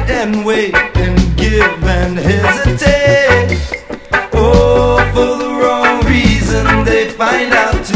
and wait and give and hesitate. Oh, for the wrong reason they find out